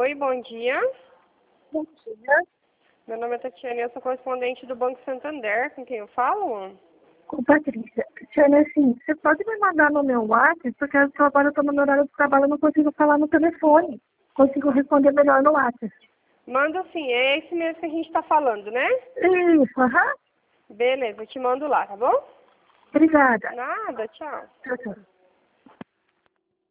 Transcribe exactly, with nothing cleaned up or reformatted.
Oi, bom dia. Bom dia. Meu nome é Tatiana e eu sou correspondente do Banco Santander. Com quem eu falo? Com Patrícia. Tatiana, assim, você pode me mandar no meu WhatsApp, porque eu agora eu estou no meu horário de trabalho, eu não consigo falar no telefone. Consigo responder melhor no WhatsApp. Manda sim, é esse mesmo que a gente está falando, né? Isso, aham. Beleza, eu te mando lá, tá bom? Obrigada. Nada, tchau. Tchau, tchau.